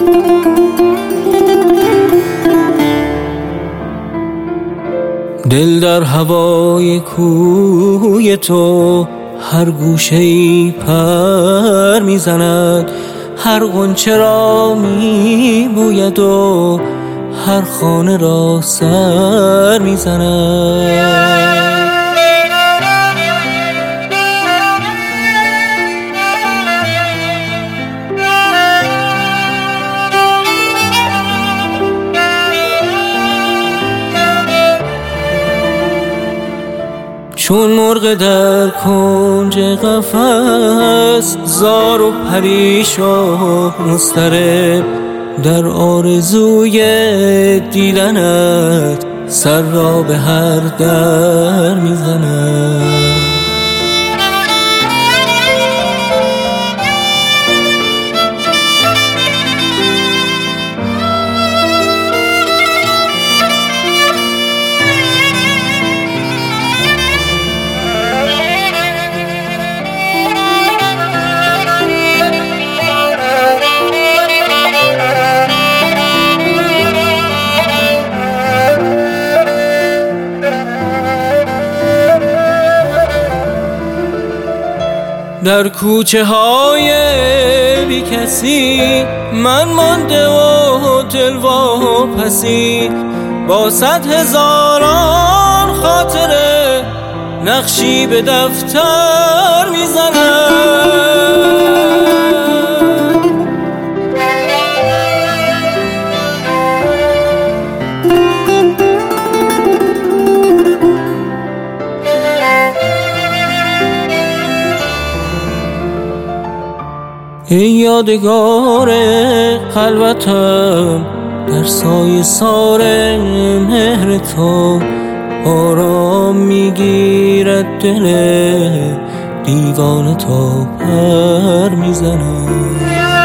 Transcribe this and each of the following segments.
دل در هوای کوی تو هر گوشه‌ای پر میزند، هر غنچه را میبوید و هر خانه را سر میزند. چون مرغ در کنج قفس، زار و پریشان مضطرب، در آرزوی دیدنت سر را به هر در میزند. در کوچه های بی کسی من مانده و دل واپسی، با 100,000 خاطره نقشی به دفتر میزنم. ای یادگار خلوتم، در سایه سار مهر تو آرام میگیرد دل دیوانه تا پر میزنم.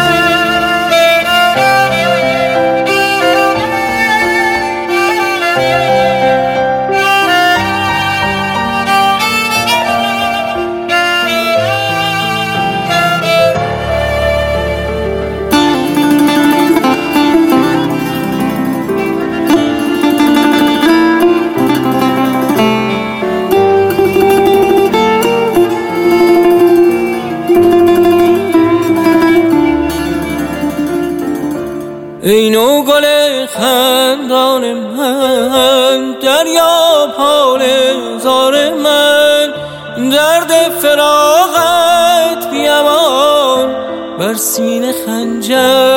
ای نو گل خندان من، دریا پال زار من، درد فراقت بیامان بر سینه خنجر